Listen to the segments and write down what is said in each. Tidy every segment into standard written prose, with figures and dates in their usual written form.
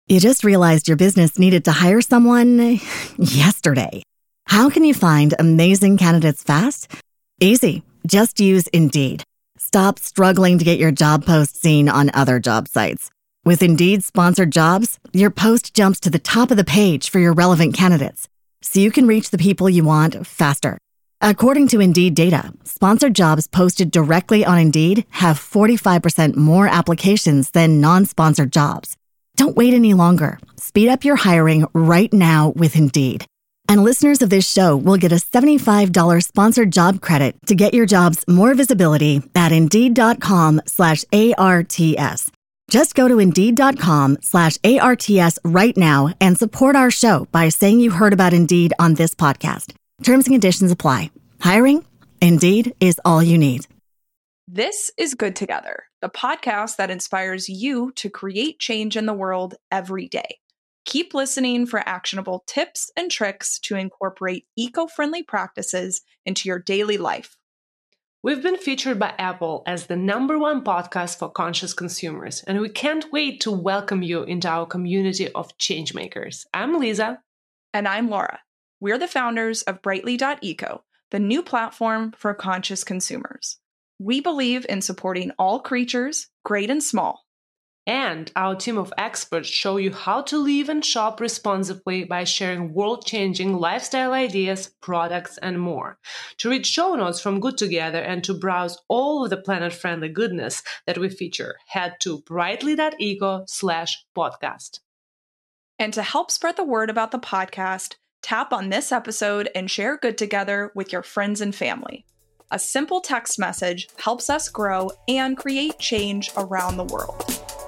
You just realized your business needed to hire someone yesterday. How can you find amazing candidates fast? Easy. Just use Indeed. Stop struggling to get your job post seen on other job sites. With Indeed sponsored jobs, your post jumps to the top of the page for your relevant candidates, so you can reach the people you want faster. According to Indeed data, sponsored jobs posted directly on Indeed have 45% more applications than non-sponsored jobs. Don't wait any longer. Speed up your hiring right now with Indeed. And listeners of this show will get a $75 sponsored job credit to get your jobs more visibility at Indeed.com/ARTS. Just go to Indeed.com/ARTS right now and support our show by saying you heard about Indeed on this podcast. Terms and conditions apply. Hiring? Indeed is all you need. This is Good Together, the podcast that inspires you to create change in the world every day. Keep listening for actionable tips and tricks to incorporate eco-friendly practices into your daily life. We've been featured by Apple as the #1 podcast for conscious consumers, and we can't wait to welcome you into our community of changemakers. I'm Lisa. And I'm Laura. We're the founders of Brightly.eco, the new platform for conscious consumers. We believe in supporting all creatures, great and small. And our team of experts show you how to live and shop responsibly by sharing world-changing lifestyle ideas, products, and more. To read show notes from Good Together and to browse all of the planet-friendly goodness that we feature, head to brightly.eco/podcast. And to help spread the word about the podcast, tap on this episode and share Good Together with your friends and family. A simple text message helps us grow and create change around the world.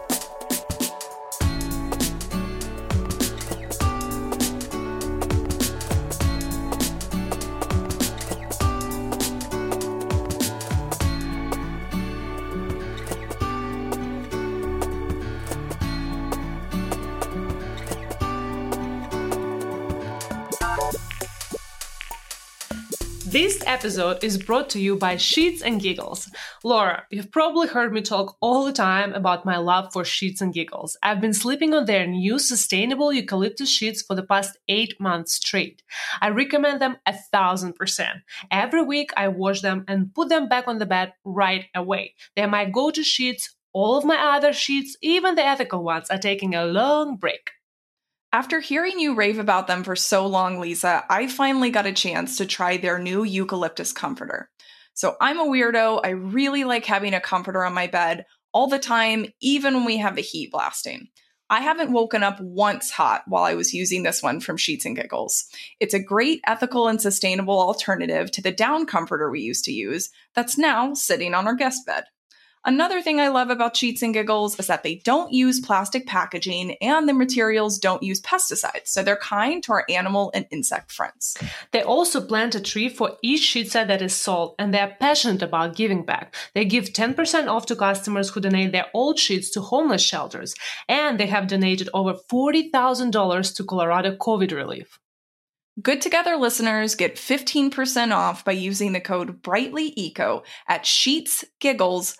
This episode is brought to you by Sheets and Giggles. Laura, you've probably heard me talk all the time about my love for Sheets and Giggles. I've been sleeping on their new sustainable eucalyptus sheets for the past 8 months straight. I recommend them 1,000%. Every week I wash them and put them back on the bed right away. They're my go-to sheets. All of my other sheets, even the ethical ones, are taking a long break. After hearing you rave about them for so long, Lisa, I finally got a chance to try their new eucalyptus comforter. So I'm a weirdo. I really like having a comforter on my bed all the time, even when we have the heat blasting. I haven't woken up once hot while I was using this one from Sheets and Giggles. It's a great ethical and sustainable alternative to the down comforter we used to use that's now sitting on our guest bed. Another thing I love about Sheets and Giggles is that they don't use plastic packaging and the materials don't use pesticides, so they're kind to our animal and insect friends. They also plant a tree for each sheet set that is sold, and they're passionate about giving back. They give 10% off to customers who donate their old sheets to homeless shelters, and they have donated over $40,000 to Colorado COVID relief. Good Together listeners get 15% off by using the code BRIGHTLYECO at sheetsgiggles.com.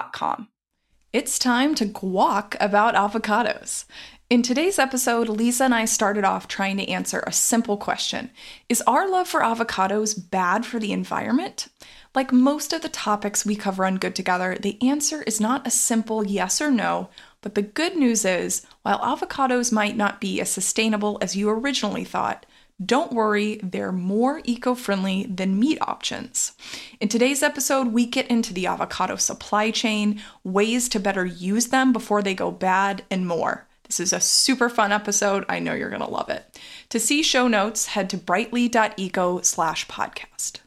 It's time to guac about avocados. In today's episode, Lisa and I started off trying to answer a simple question. Is our love for avocados bad for the environment? Like most of the topics we cover on Good Together, the answer is not a simple yes or no, but the good news is, while avocados might not be as sustainable as you originally thought, don't worry, they're more eco-friendly than meat options. In today's episode, we get into the avocado supply chain, ways to better use them before they go bad, and more. This is a super fun episode. I know you're going to love it. To see show notes, head to brightly.eco/podcast.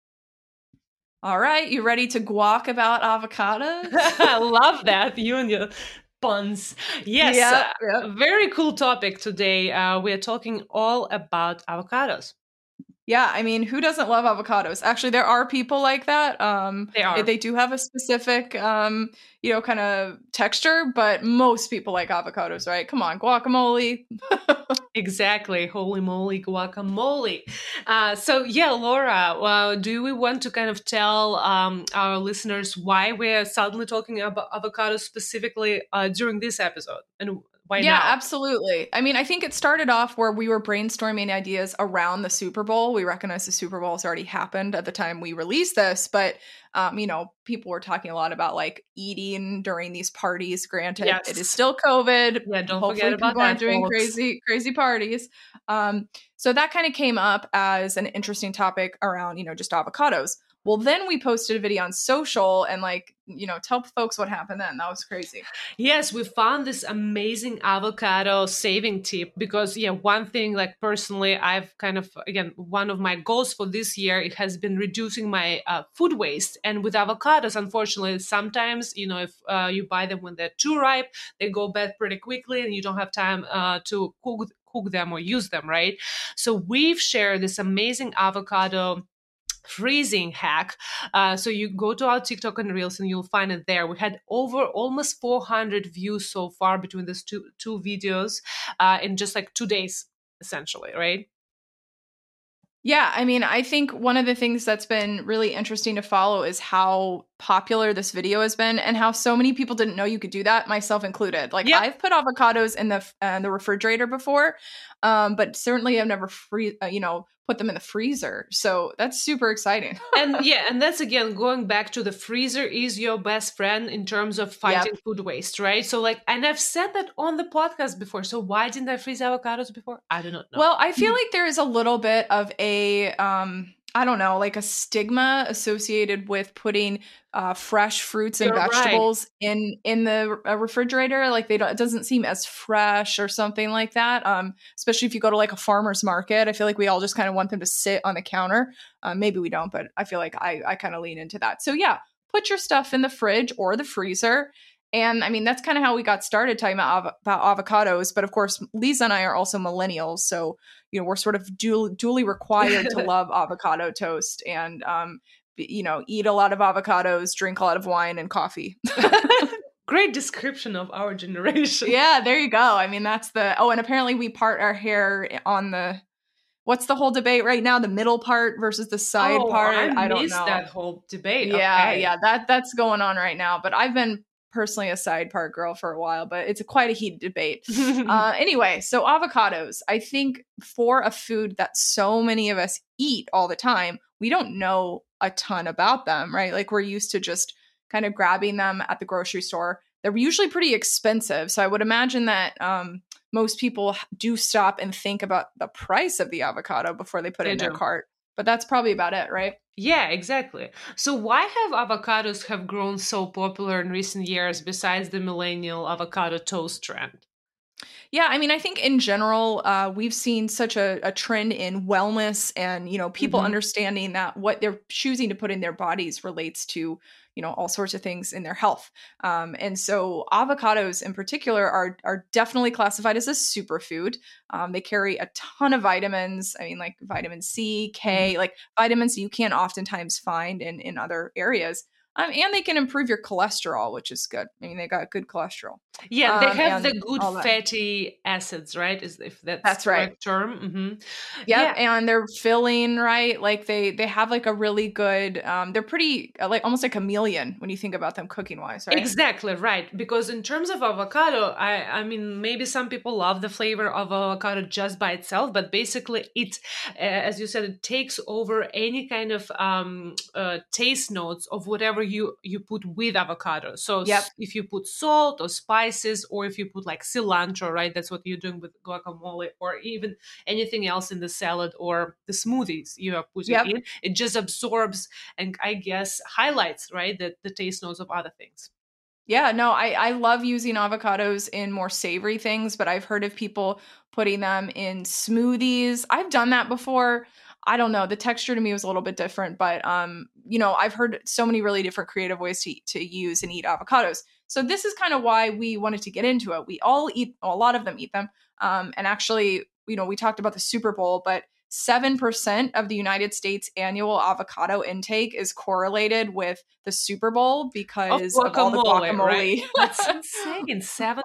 All right, you ready to guac about avocados? I love that. You and your puns. Yes, Yeah. Very cool topic today. We are talking all about avocados. Yeah, I mean, who doesn't love avocados? Actually, there are people like that. They are. They do have a specific, kind of texture, but most people like avocados, right? Come on, guacamole. Exactly. Holy moly, guacamole. Laura, do we want to kind of tell our listeners why we're suddenly talking about avocados specifically during this episode? And why Yeah, now? absolutely. I mean, I think it started off where we were brainstorming ideas around the Super Bowl. We recognize the Super Bowl has already happened at the time we released this, but people were talking a lot about like eating during these parties. Granted, it is Yes. still COVID. Yeah, don't forget Hopefully about people aren't that, doing folks. crazy parties. So that kind of came up as an interesting topic around, just avocados. Well, then we posted a video on social and tell folks what happened then. That was crazy. Yes, we found this amazing avocado saving tip because, yeah, one thing, like personally, I've kind of, again, one of my goals for this year, it has been reducing my food waste. And with avocados, unfortunately, sometimes, if you buy them when they're too ripe, they go bad pretty quickly and you don't have time to cook them or use them, right? So we've shared this amazing avocado freezing hack. So you go to our TikTok and Reels and you'll find it there. We had over almost 400 views so far between these two videos in just like 2 days, essentially, right? Yeah, I mean, I think one of the things that's been really interesting to follow is how popular this video has been and how so many people didn't know you could do that, myself included. Like Yep. I've put avocados in the refrigerator before, but certainly I've never put them in the freezer. So that's super exciting. And yeah, and that's again going back to the freezer is your best friend in terms of fighting Yep. food waste, right? So like, and I've said that on the podcast before. So why didn't I freeze avocados before? I do not know. Well, I feel like there is a little bit of a I don't know, like a stigma associated with putting fresh fruits and You're right. vegetables in the refrigerator. Like it doesn't seem as fresh or something like that. Especially if you go to like a farmer's market, I feel like we all just kind of want them to sit on the counter. Maybe we don't, but I feel like I kind of lean into that. So yeah, put your stuff in the fridge or the freezer. And I mean, that's kind of how we got started talking about avocados. But of course, Lisa and I are also millennials. So, we're sort of duly required to love avocado toast and, eat a lot of avocados, drink a lot of wine and coffee. Great description of our generation. Yeah, there you go. I mean, and apparently we part our hair on what's the whole debate right now? The middle part versus the side part? I don't missed know. that whole debate. Yeah, Okay. yeah, that's going on right now. But I've been personally a side part girl for a while, but it's quite a heated debate. Anyway, so avocados, I think for a food that so many of us eat all the time, we don't know a ton about them, right? Like we're used to just kind of grabbing them at the grocery store. They're usually pretty expensive. So I would imagine that most people do stop and think about the price of the avocado before they put it in their cart. But that's probably about it, right? Yeah, exactly. So why have avocados have grown so popular in recent years besides the millennial avocado toast trend? Yeah, I mean, I think in general, we've seen such a trend in wellness and, people understanding that what they're choosing to put in their bodies relates to, all sorts of things in their health. And so avocados in particular are definitely classified as a superfood. They carry a ton of vitamins. I mean, like vitamin C, K, like vitamins you can't oftentimes find in other areas. And they can improve your cholesterol, which is good. I mean, they got good cholesterol. Yeah, they have the and good all that. fatty acids, right? If that's That's the right. correct term. Mm-hmm. Yep, and they're filling, right? Like they have like a really good. They're pretty like almost like a chameleon when you think about them cooking wise, right? Exactly, right. Because in terms of avocado, I mean, maybe some people love the flavor of avocado just by itself, but basically it, as you said, it takes over any kind of taste notes of whatever you put with avocado. So if you put salt or spices, or if you put like cilantro, right? That's what you're doing with guacamole, or even anything else in the salad or the smoothies you are putting in. It just absorbs and I guess highlights, right, the taste notes of other things. Yeah, no, I love using avocados in more savory things, but I've heard of people putting them in smoothies. I've done that before. I don't know. The texture to me was a little bit different, but I've heard so many really different creative ways to use and eat avocados. So this is kind of why we wanted to get into it. We all eat, a lot of them eat them. And actually, we talked about the Super Bowl, but 7% of the United States annual avocado intake is correlated with the Super Bowl because of all the guacamole. Right? That's insane.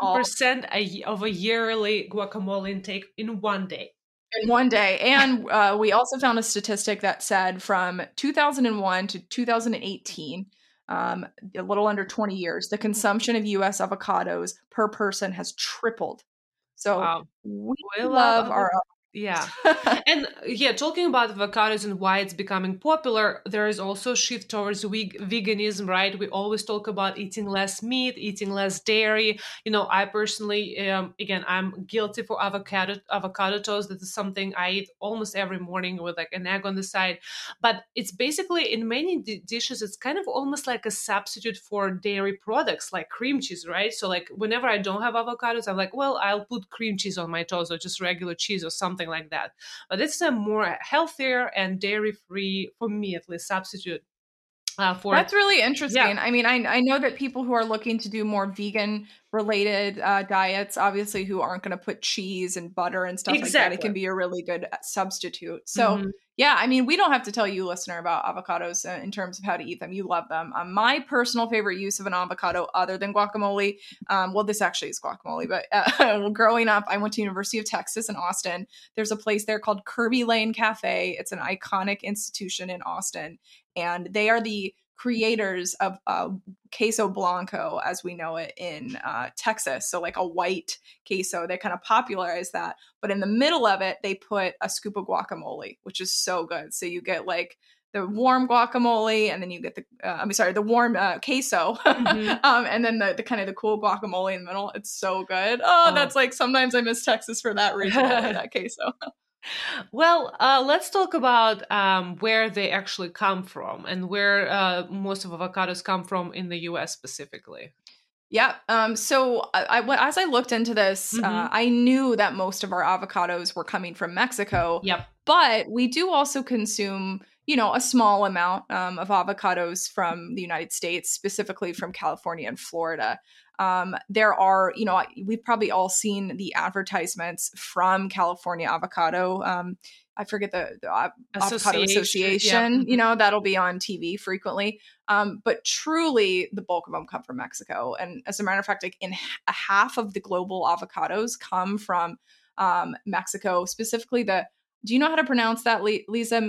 7% of a yearly guacamole intake in one day. In one day. And we also found a statistic that said from 2001 to 2018, a little under 20 years, the consumption of U.S. avocados per person has tripled. So Wow. we We love love our yeah. And yeah, talking about avocados and why it's becoming popular, there is also a shift towards veganism, right? We always talk about eating less meat, eating less dairy. I personally, again, I'm guilty for avocado toast. That is something I eat almost every morning with like an egg on the side. But it's basically in many dishes, it's kind of almost like a substitute for dairy products like cream cheese, right? So like whenever I don't have avocados, I'm like, well, I'll put cream cheese on my toast or just regular cheese or something like that. But it's a more healthier and dairy-free, for me at least, substitute for That's really yeah. interesting. I mean, I know that people who are looking to do more vegan related diets, obviously, who aren't going to put cheese and butter and stuff like that, it Exactly. can be a really good substitute. So, Mhm. yeah, I mean, we don't have to tell you, listener, about avocados in terms of how to eat them. You love them. My personal favorite use of an avocado, other than guacamole, well, this actually is guacamole, but growing up, I went to University of Texas in Austin. There's a place there called Kirby Lane Cafe. It's an iconic institution in Austin, and they are the creators of queso blanco as we know it in Texas. So like a white queso, they kind of popularized that. But in the middle of it, they put a scoop of guacamole, which is so good. So you get like the warm guacamole, and then you get the warm queso, Mhm. and then the kind of the cool guacamole in the middle. It's so good. Oh, that's like sometimes I miss Texas for that reason, only that queso. Well, let's talk about where they actually come from and where most of avocados come from in the US specifically. Yeah. So as I looked into this, Mm-hmm. I knew that most of our avocados were coming from Mexico, Yep. but we do also consume, a small amount of avocados from the United States, specifically from California and Florida. There are, we've probably all seen the advertisements from California Avocado. I forget the Avocado Association, Yeah. that'll be on TV frequently. But truly, the bulk of them come from Mexico. And as a matter of fact, like a half of the global avocados come from Mexico, specifically do you know how to pronounce that, Lisa?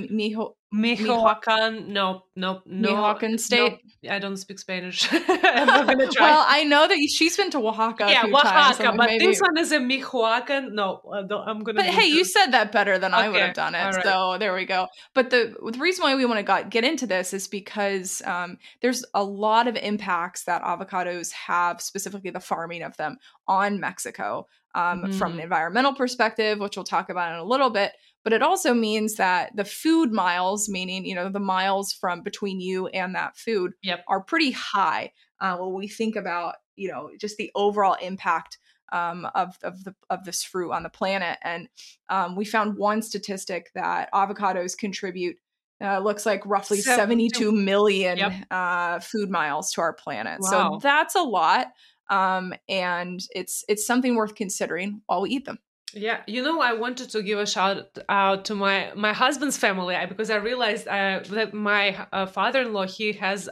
Michoacan, no, Michoacan state? I don't speak Spanish. I'm not gonna try. Well, I know that she's been to Oaxaca a few times. Oaxaca, but maybe... this one is a Michoacan. No, I'm gonna. But hey, you said that better than I would have done it, right. So there we go. But the reason why we want to get into this is because there's a lot of impacts that avocados have, specifically the farming of them, on Mexico, from an environmental perspective, which we'll talk about in a little bit. But it also means that the food miles, meaning, the miles from between you and that food, are pretty high when we think about, just the overall impact of this fruit on the planet. And we found one statistic that avocados contribute, looks like roughly 72 million food miles to our planet. Wow. So that's a lot. And it's something worth considering while we eat them. Yeah, I wanted to give a shout out to my husband's family because I realized that my father-in-law, he has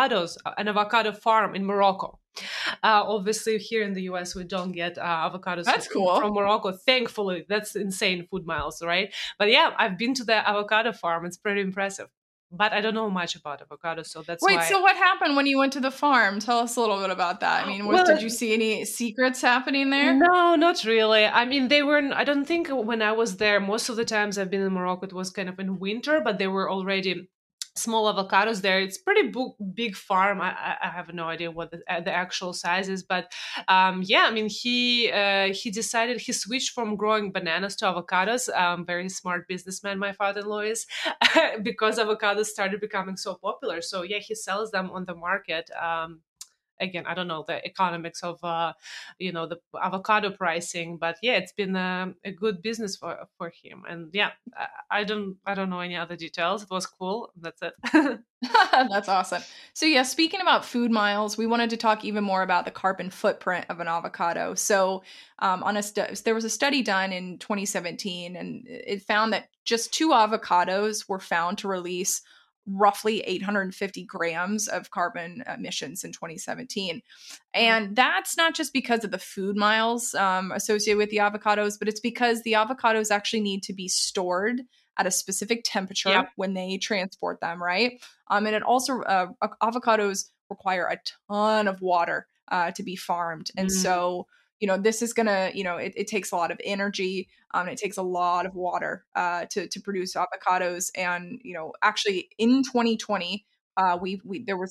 an avocado farm in Morocco. Obviously, here in the US, we don't get avocados from Morocco. Thankfully, that's insane food miles, right? But yeah, I've been to the avocado farm. It's pretty impressive. But I don't know much about avocados, so that's why. Wait, so what happened when you went to the farm? Tell us a little bit about that. I mean, did you see any secrets happening there? No, not really. I mean, I don't think when I was there, most of the times I've been in Morocco, it was kind of in winter, but there were already small avocados there. It's pretty big farm. I have no idea what the actual size is, but yeah, I mean, he decided he switched from growing bananas to avocados. Very smart businessman, my father-in-law is, because avocados started becoming so popular. So yeah, he sells them on the market. Again, I don't know the economics of the avocado pricing, but yeah, it's been a good business for him. And yeah, I don't know any other details. It was cool. That's it. That's awesome. So yeah, speaking about food miles, we wanted to talk even more about the carbon footprint of an avocado. So there was a study done in 2017, and it found that just 2 avocados were found to release roughly 850 grams of carbon emissions in 2017. And that's not just because of the food miles associated with the avocados, but it's because the avocados actually need to be stored at a specific temperature when they transport them, right? And it also, avocados require a ton of water to be farmed. And so this is gonna, it takes a lot of energy. It takes a lot of water to produce avocados. And, actually in 2020, there was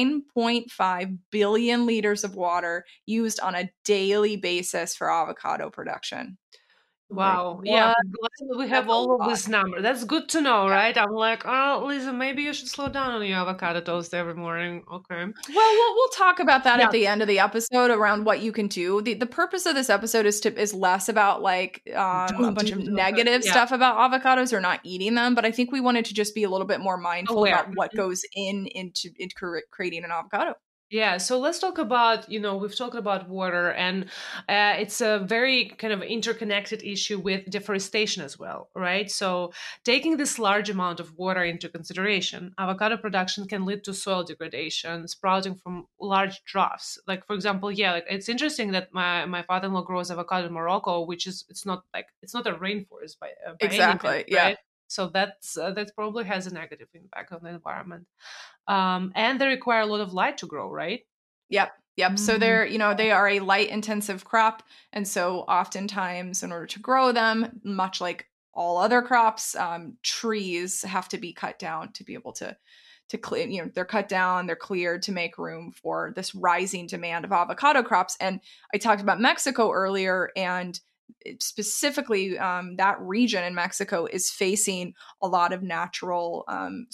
9.5 billion liters of water used on a daily basis for avocado production. Like, Wow. Yeah, what? I'm glad we have That's a all of lot. this number. That's good to know, right? I'm like, oh, Lisa, maybe you should slow down on your avocado toast every morning. Okay. Well, we'll talk about that Yeah. at the end of the episode around what you can do. The purpose of this episode is less about like a bunch of negative stuff about avocados or not eating them, but I think we wanted to just be a little bit more mindful about what goes into creating an avocado. Yeah, so let's talk about, we've talked about water, and it's a very kind of interconnected issue with deforestation as well, right? So taking this large amount of water into consideration, avocado production can lead to soil degradation, sprouting from large troughs. Like, for example, like it's interesting that my father-in-law grows avocado in Morocco, which is, it's not a rainforest by Exactly, any means, yeah. right? So that probably has a negative impact on the environment. And they require a lot of light to grow, right? Yep. So they are a light intensive crop. And so oftentimes in order to grow them, much like all other crops, trees have to be cut down to be able to clear, they're cut down, they're cleared to make room for this rising demand of avocado crops. And I talked about Mexico earlier, and specifically that region in Mexico is facing a lot of natural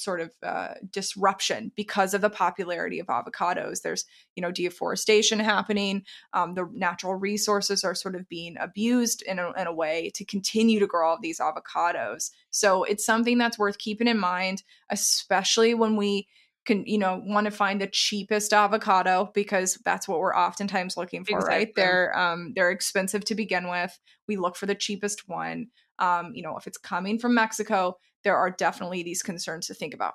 disruption because of the popularity of avocados. There's deforestation happening. The natural resources are sort of being abused in a way to continue to grow all of these avocados. So it's something that's worth keeping in mind, especially when we can want to find the cheapest avocado, because that's what we're oftentimes looking for. Exactly. Right? They're expensive to begin with. We look for the cheapest one. If it's coming from Mexico, there are definitely these concerns to think about.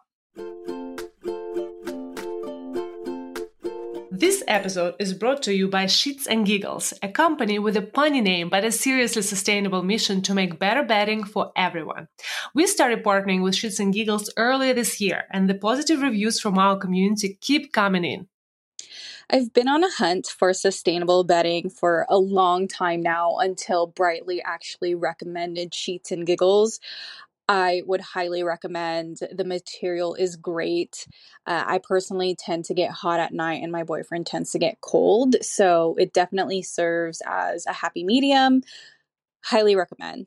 This episode is brought to you by Sheets and Giggles, a company with a punny name but a seriously sustainable mission to make better bedding for everyone. We started partnering with Sheets and Giggles earlier this year, and the positive reviews from our community keep coming in. I've been on a hunt for sustainable bedding for a long time now, until Brightly actually recommended Sheets and Giggles. I would highly recommend. The material is great. I personally tend to get hot at night, and my boyfriend tends to get cold. So it definitely serves as a happy medium. Highly recommend.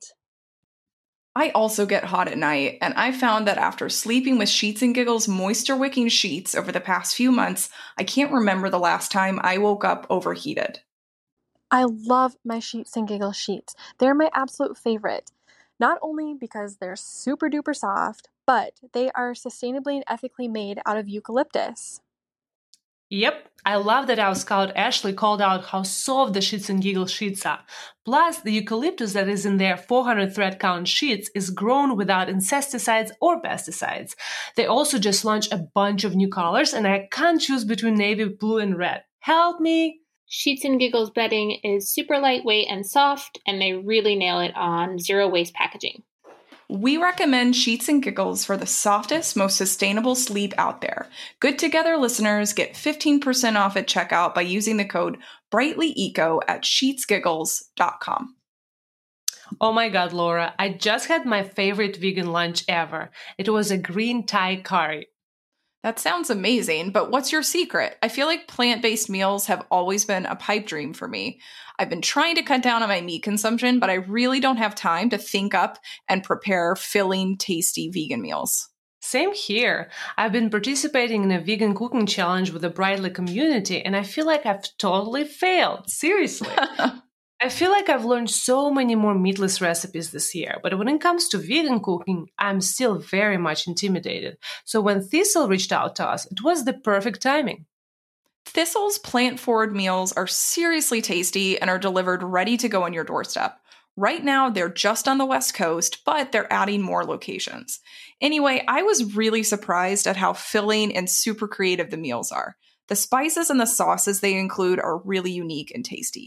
I also get hot at night, and I found that after sleeping with Sheets and Giggles moisture wicking sheets over the past few months, I can't remember the last time I woke up overheated. I love my Sheets and Giggles sheets. They're my absolute favorite. Not only because they're super duper soft, but they are sustainably and ethically made out of eucalyptus. Yep, I love that our scout Ashley called out how soft the Sheets and Giggles sheets are. Plus, the eucalyptus that is in their 400 thread count sheets is grown without insecticides or pesticides. They also just launched a bunch of new colors, and I can't choose between navy blue and red. Help me! Sheets and Giggles bedding is super lightweight and soft, and they really nail it on zero waste packaging. We recommend Sheets and Giggles for the softest, most sustainable sleep out there. Good Together listeners get 15% off at checkout by using the code BrightlyEco at sheetsgiggles.com. Oh my God, Laura, I just had my favorite vegan lunch ever. It was a green Thai curry. That sounds amazing, but what's your secret? I feel like plant-based meals have always been a pipe dream for me. I've been trying to cut down on my meat consumption, but I really don't have time to think up and prepare filling, tasty vegan meals. Same here. I've been participating in a vegan cooking challenge with the Brightly community, and I feel like I've totally failed. Seriously. I feel like I've learned so many more meatless recipes this year, but when it comes to vegan cooking, I'm still very much intimidated. So when Thistle reached out to us, it was the perfect timing. Thistle's plant-forward meals are seriously tasty and are delivered ready to go on your doorstep. Right now, they're just on the West Coast, but they're adding more locations. Anyway, I was really surprised at how filling and super creative the meals are. The spices and the sauces they include are really unique and tasty.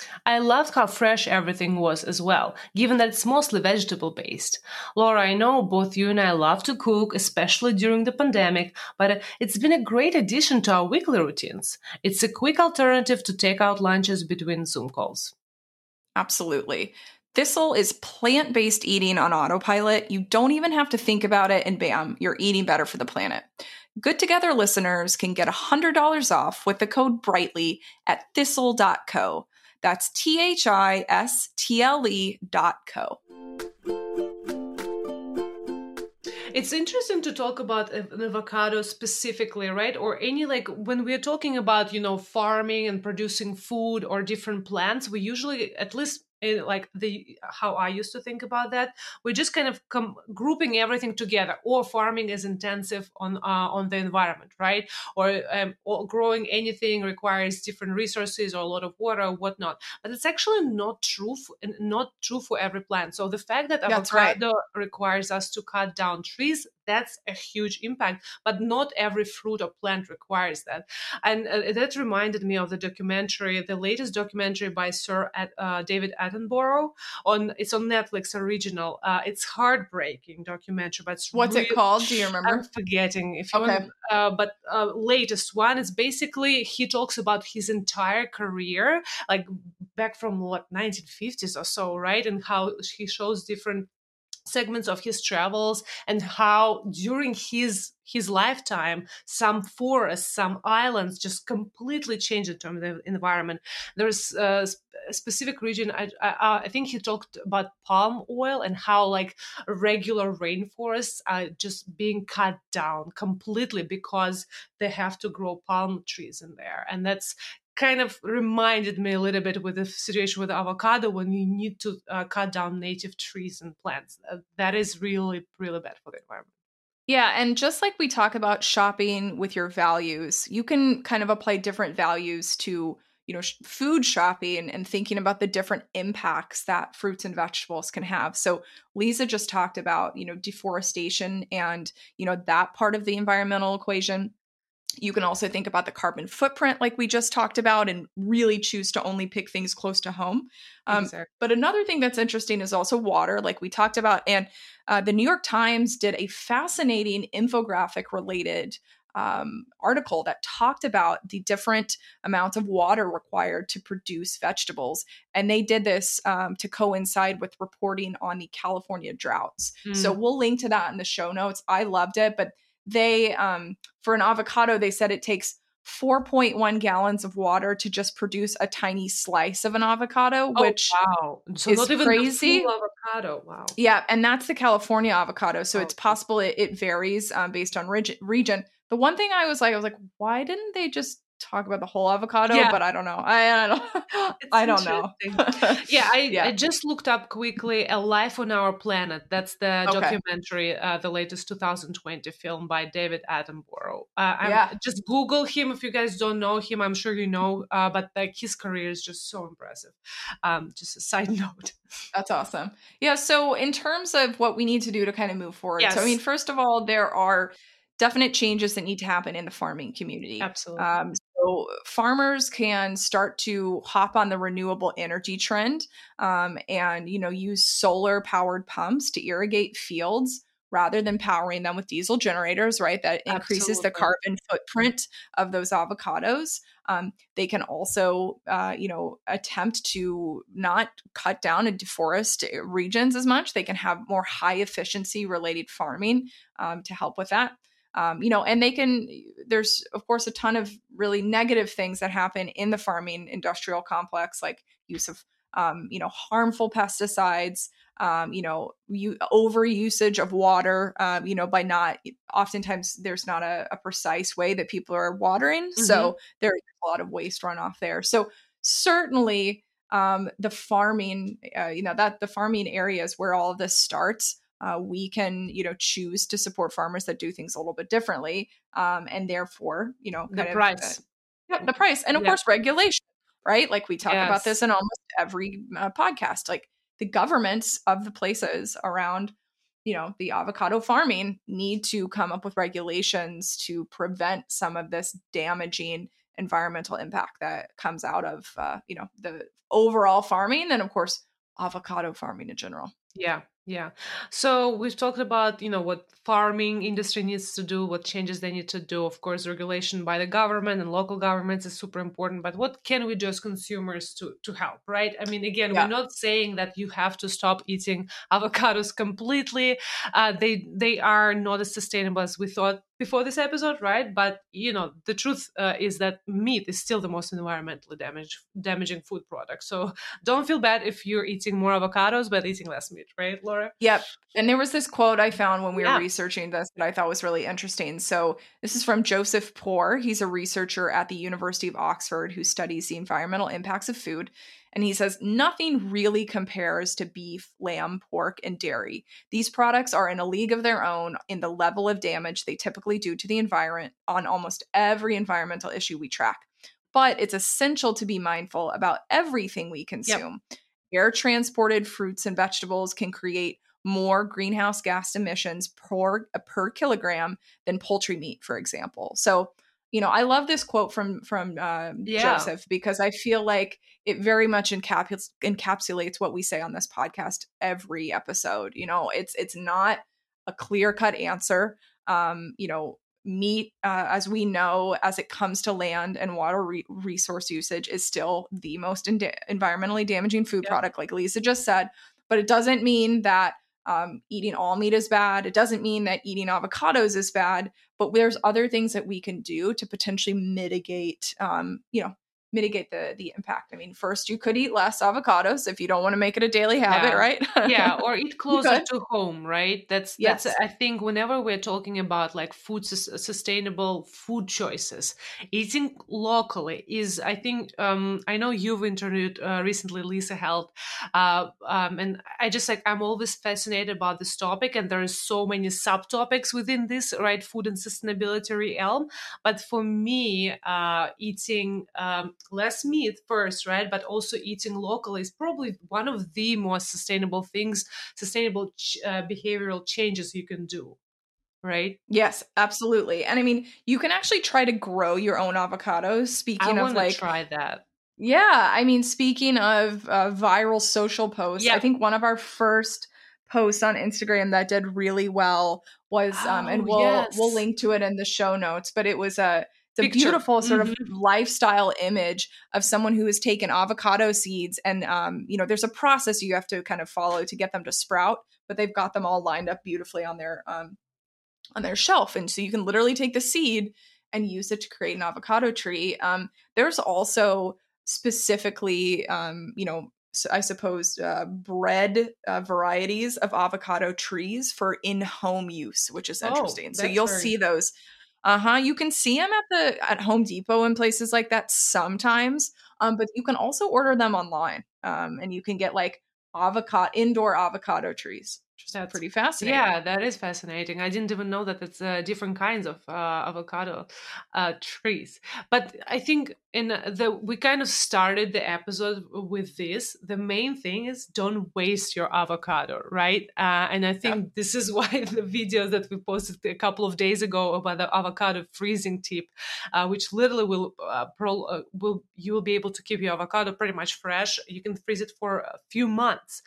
I loved how fresh everything was as well, given that it's mostly vegetable based. Laura, I know both you and I love to cook, especially during the pandemic, but it's been a great addition to our weekly routines. It's a quick alternative to take out lunches between Zoom calls. Absolutely. Thistle is plant-based eating on autopilot. You don't even have to think about it, and bam, you're eating better for the planet. Good Together listeners can get $100 off with the code Brightly at thistle.co. That's THISTLE.co. It's interesting to talk about an avocado specifically, right? Or any, like, when we're talking about, farming and producing food or different plants, we usually, at least like how I used to think about that, we're just kind of grouping everything together. Or farming is intensive on the environment, right? Or growing anything requires different resources or a lot of water or whatnot. But it's actually not true for every plant. So the fact that avocado requires us to cut down trees, that's a huge impact, but not every fruit or plant requires that. And that reminded me of the latest documentary by Sir David Attenborough. It's on Netflix original. It's heartbreaking documentary, but what's it called? Do you remember? I'm forgetting. If you want, but latest one is basically he talks about his entire career, like back from 1950s or so, right? And how he shows different segments of his travels and how during his lifetime some forests, some islands just completely changed in terms of the environment. There's a specific region, I think he talked about palm oil and how like regular rainforests are just being cut down completely because they have to grow palm trees in there. And that's kind of reminded me a little bit with the situation with avocado when you need to cut down native trees and plants. That is really, really bad for the environment. Yeah, and just like we talk about shopping with your values, you can kind of apply different values to, food shopping and thinking about the different impacts that fruits and vegetables can have. So Lisa just talked about, deforestation and, that part of the environmental equation. You can also think about the carbon footprint like we just talked about and really choose to only pick things close to home. Exactly. But another thing that's interesting is also water, like we talked about. And the New York Times did a fascinating infographic related article that talked about the different amounts of water required to produce vegetables. And they did this to coincide with reporting on the California droughts. So we'll link to that in the show notes. I loved it, but they, for an avocado, they said it takes 4.1 gallons of water to just produce a tiny slice of an avocado, which wow. So is not even crazy. The full avocado. Wow. Yeah, and that's the California avocado. So it's possible it varies based on region. The one thing I was like, why didn't they just talk about the whole avocado? Yeah. But I don't know. I don't know. I just looked up quickly A Life on Our Planet. That's the documentary, the latest 2020 film by David Attenborough. Just Google him if you guys don't know him. I'm sure you know, but like his career is just so impressive. Just a side note. That's awesome. Yeah. So in terms of what we need to do to kind of move forward. Yes. So, I mean, first of all, there are definite changes that need to happen in the farming community. Absolutely. So farmers can start to hop on the renewable energy trend and, use solar powered pumps to irrigate fields rather than powering them with diesel generators, right? That increases the carbon footprint of those avocados. They can also, attempt to not cut down and deforest regions as much. They can have more high efficiency related farming to help with that. And there's of course a ton of really negative things that happen in the farming industrial complex, like use of, harmful pesticides, overusage of water, by oftentimes there's not a precise way that people are watering. Mm-hmm. So there's a lot of waste runoff there. So certainly the farming, the farming areas where all of this starts, we can, choose to support farmers that do things a little bit differently. And therefore, the price. The price. And of course, regulation, right? Like we talk about this in almost every podcast, like the governments of the places around, the avocado farming need to come up with regulations to prevent some of this damaging environmental impact that comes out of, the overall farming and, of course, avocado farming in general. Yeah, yeah. So we've talked about, what farming industry needs to do, what changes they need to do. Of course, regulation by the government and local governments is super important. But what can we do as consumers to help, right? I mean, again, we're Yeah. not saying that you have to stop eating avocados completely. They are not as sustainable as we thought before this episode, right? But the truth is that meat is still the most environmentally damaging food product. So don't feel bad if you're eating more avocados but eating less meat, right, Laura? Yep. And there was this quote I found when we Yeah. were researching this that I thought was really interesting. So this is from Joseph Poore. He's a researcher at the University of Oxford who studies the environmental impacts of food. And he says, nothing really compares to beef, lamb, pork, and dairy. These products are in a league of their own in the level of damage they typically do to the environment on almost every environmental issue we track. But it's essential to be mindful about everything we consume. Air transported fruits and vegetables can create more greenhouse gas emissions per kilogram than poultry meat, for example. So, I love this quote from Joseph, because I feel like it very much encapsulates what we say on this podcast every episode. It's not a clear-cut answer. Meat, as we know, as it comes to land and water resource usage, is still the most environmentally damaging food product, like Lisa just said. But it doesn't mean that eating all meat is bad. It doesn't mean that eating avocados is bad. But there's other things that we can do to potentially mitigate, the impact. I mean, first, you could eat less avocados if you don't want to make it a daily habit, right? Yeah, or eat closer to home, right? That's Yes. I think whenever we're talking about like sustainable food choices, eating locally is, I think, I know you've interviewed recently Lisa Held, and I'm always fascinated about this topic, and there are so many subtopics within this, right? Food and sustainability realm. But for me, eating less meat first, right? But also eating locally is probably one of the most sustainable behavioral changes you can do, right? Yes, absolutely. And I mean, you can actually try to grow your own avocados. Speaking I of want to try that. Yeah, I mean, speaking of viral social posts, I think one of our first posts on Instagram that did really well was, and we'll link to it in the show notes, but it was a beautiful sort of lifestyle image of someone who has taken avocado seeds and, there's a process you have to kind of follow to get them to sprout, but they've got them all lined up beautifully on their shelf. And so you can literally take the seed and use it to create an avocado tree. There's also specifically, I suppose, bred varieties of avocado trees for in-home use, which is interesting. So you'll see those. You can see them at Home Depot and places like that sometimes. But you can also order them online. And you can get like indoor avocado trees. That's pretty fascinating. Yeah, that is fascinating. I didn't even know that it's different kinds of avocado trees. But I think we kind of started the episode with this. The main thing is don't waste your avocado, right? And I think this is why the videos that we posted a couple of days ago about the avocado freezing tip, which literally you will be able to keep your avocado pretty much fresh. You can freeze it for a few months.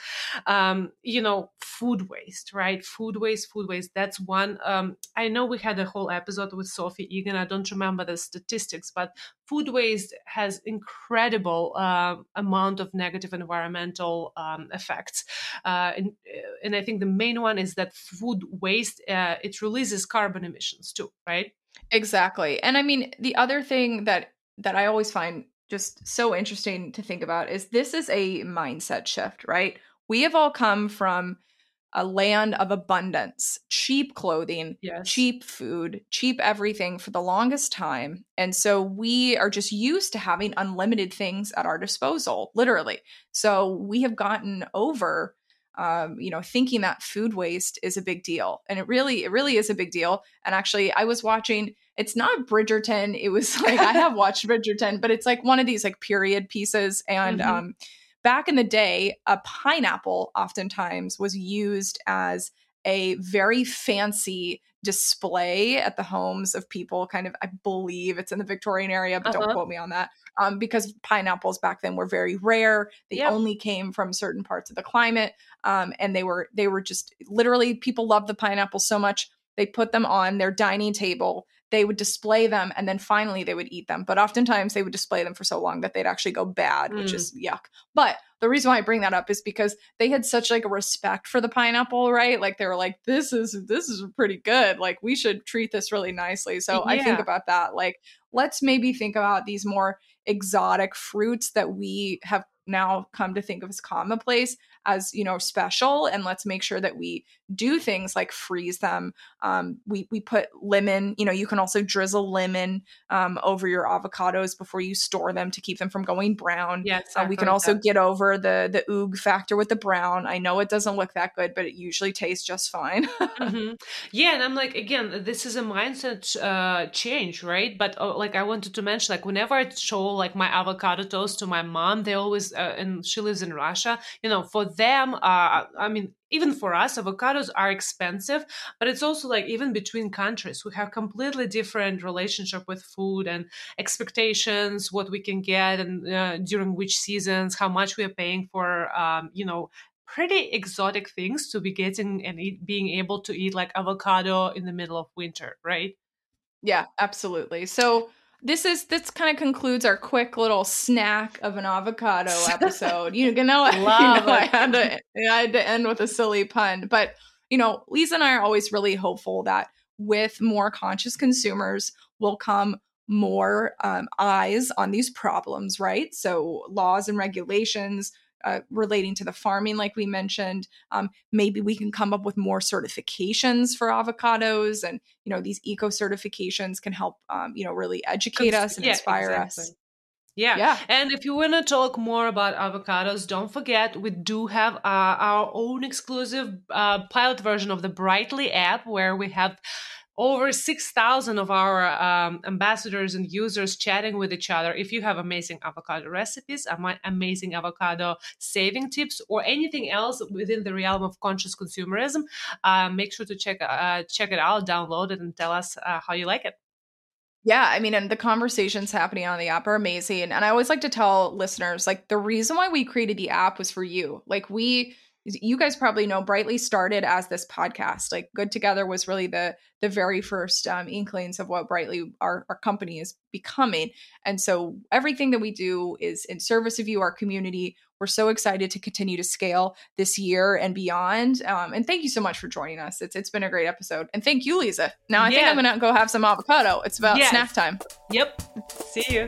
Food waste, right? Food waste. That's one. I know we had a whole episode with Sophie Egan. I don't remember the statistics, but food waste has incredible amount of negative environmental effects. And I think the main one is that food waste, it releases carbon emissions too, right? Exactly. And I mean, the other thing that I always find just so interesting to think about is this is a mindset shift, right? We have all come from a land of abundance, cheap clothing, cheap food, cheap everything for the longest time. And so we are just used to having unlimited things at our disposal, literally. So we have gotten over, thinking that food waste is a big deal. And it really is a big deal. And actually, I was watching, it's not Bridgerton. It was like, I have watched Bridgerton, but it's like one of these like period pieces. And back in the day, a pineapple oftentimes was used as a very fancy display at the homes of people kind of, I believe it's in the Victorian area, but don't quote me on that. Because pineapples back then were very rare. They only came from certain parts of the climate. And they were just literally, people loved the pineapples so much. They put them on their dining table. They would display them, and then finally they would eat them. But oftentimes they would display them for so long that they'd actually go bad, which is yuck. But the reason why I bring that up is because they had such like a respect for the pineapple, right? Like they were like, this is pretty good. Like we should treat this really nicely. So I think about that. Like, let's maybe think about these more exotic fruits that we have now come to think of as commonplace as, special. And let's make sure that we do things like freeze them. We put lemon, you can also drizzle lemon over your avocados before you store them to keep them from going brown. We can also get over the oog factor with the brown. I know it doesn't look that good, but it usually tastes just fine. Yeah. And I'm like, again, this is a mindset change, right? But I wanted to mention, like, whenever I show like my avocado toast to my mom, they always, and she lives in Russia, for them, even for us, avocados are expensive, but it's also like even between countries, we have completely different relationship with food and expectations, what we can get and during which seasons, how much we are paying for, pretty exotic things to be getting and being able to eat like avocado in the middle of winter, right? Yeah, absolutely. So this kind of concludes our quick little snack of an avocado episode. I had to end with a silly pun, but Lisa and I are always really hopeful that with more conscious consumers will come more eyes on these problems, right? So laws and regulations relating to the farming, like we mentioned, maybe we can come up with more certifications for avocados, and these eco certifications can help really educate us and inspire us. Yeah. And if you want to talk more about avocados, don't forget we do have our own exclusive pilot version of the Brightly app, where we have over 6,000 of our ambassadors and users chatting with each other. If you have amazing avocado recipes, amazing avocado saving tips, or anything else within the realm of conscious consumerism, make sure to check it out, download it, and tell us how you like it. Yeah, and the conversations happening on the app are amazing. And I always like to tell listeners, like, the reason why we created the app was for you. Like, you guys probably know Brightly started as this podcast. Like, Good Together was really the very first inklings of what Brightly, our company, is becoming. And so everything that we do is in service of you, our community. We're so excited to continue to scale this year and beyond. And thank you so much for joining us. It's been a great episode. And thank you, Lisa. Now I think I'm going to go have some avocado. It's about snack time. Yep. See you.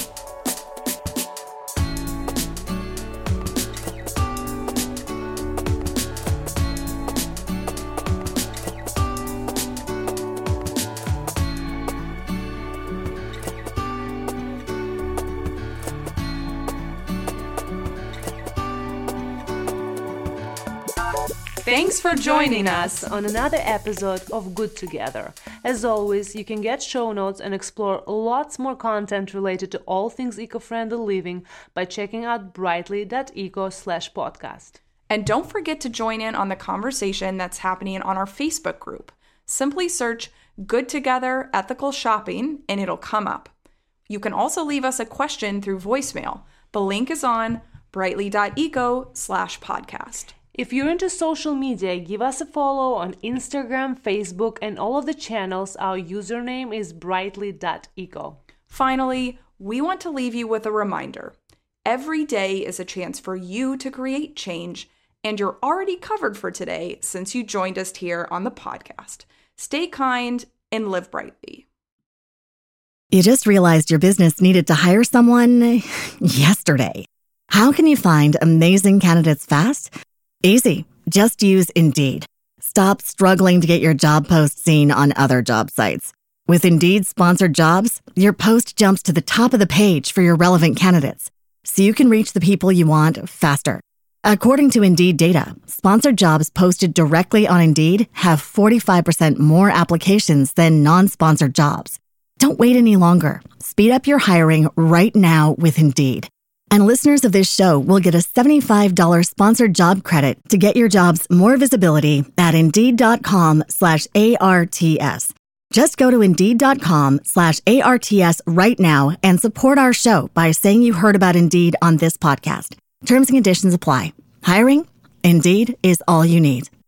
Thanks for joining us on another episode of Good Together. As always, you can get show notes and explore lots more content related to all things eco-friendly living by checking out brightly.eco/podcast. And don't forget to join in on the conversation that's happening on our Facebook group. Simply search Good Together Ethical Shopping and it'll come up. You can also leave us a question through voicemail. The link is on brightly.eco/podcast. If you're into social media, give us a follow on Instagram, Facebook, and all of the channels. Our username is brightly.eco. Finally, we want to leave you with a reminder. Every day is a chance for you to create change, and you're already covered for today since you joined us here on the podcast. Stay kind and live brightly. You just realized your business needed to hire someone yesterday. How can you find amazing candidates fast? Easy. Just use Indeed. Stop struggling to get your job post seen on other job sites. With Indeed sponsored jobs, your post jumps to the top of the page for your relevant candidates, so you can reach the people you want faster. According to Indeed data, sponsored jobs posted directly on Indeed have 45% more applications than non-sponsored jobs. Don't wait any longer. Speed up your hiring right now with Indeed. And listeners of this show will get a $75 sponsored job credit to get your jobs more visibility at Indeed.com/ARTS. Just go to Indeed.com/ARTS right now and support our show by saying you heard about Indeed on this podcast. Terms and conditions apply. Hiring? Indeed is all you need.